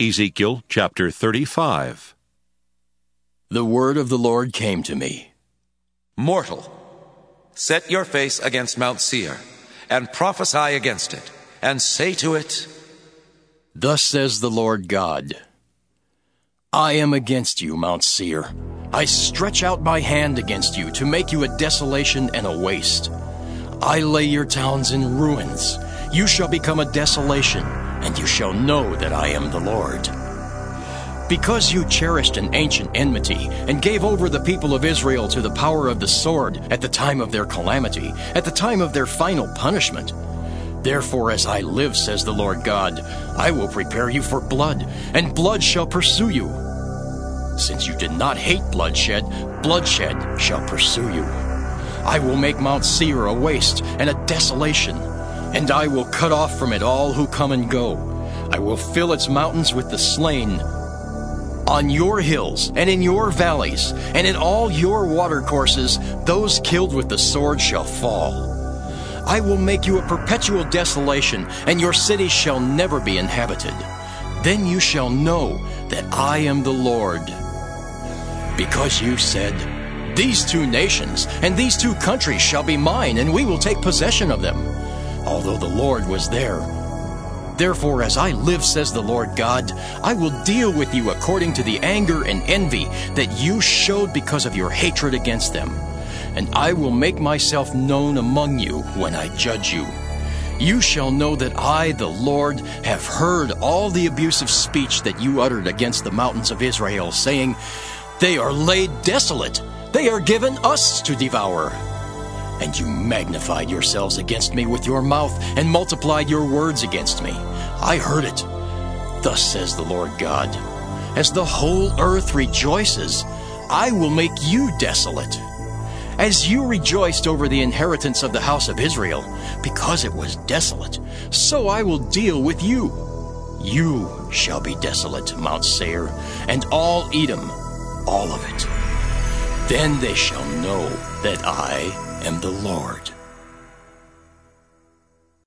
Ezekiel chapter 35. The word of the Lord came to me. Mortal, set your face against Mount Seir, and prophesy against it, and say to it, Thus says the Lord God, I am against you, Mount Seir. I stretch out my hand against you to make you a desolation and a waste. I lay your towns in ruins. You shall become a desolation, and you shall know that I am the Lord. Because you cherished an ancient enmity and gave over the people of Israel to the power of the sword at the time of their calamity, at the time of their final punishment. Therefore, as I live, says the Lord God, I will prepare you for blood, and blood shall pursue you. Since you did not hate bloodshed, bloodshed shall pursue you. I will make Mount Seir a waste and a desolation, and I will cut off from it all who come and go. I will fill its mountains with the slain. On your hills and in your valleys and in all your watercourses, those killed with the sword shall fall. I will make you a perpetual desolation, and your cities shall never be inhabited. Then you shall know that I am the Lord. Because you said, These two nations and these two countries shall be mine, and we will take possession of them, although the Lord was there. Therefore, as I live, says the Lord God, I will deal with you according to the anger and envy that you showed because of your hatred against them. And I will make myself known among you when I judge you. You shall know that I, the Lord, have heard all the abusive speech that you uttered against the mountains of Israel, saying, They are laid desolate. They are given us to devour. And you magnified yourselves against me with your mouth and multiplied your words against me. I heard it. Thus says the Lord God, As the whole earth rejoices, I will make you desolate. As you rejoiced over the inheritance of the house of Israel, because it was desolate, so I will deal with you. You shall be desolate, Mount Seir, and all Edom, all of it. Then they shall know that I am the Lord.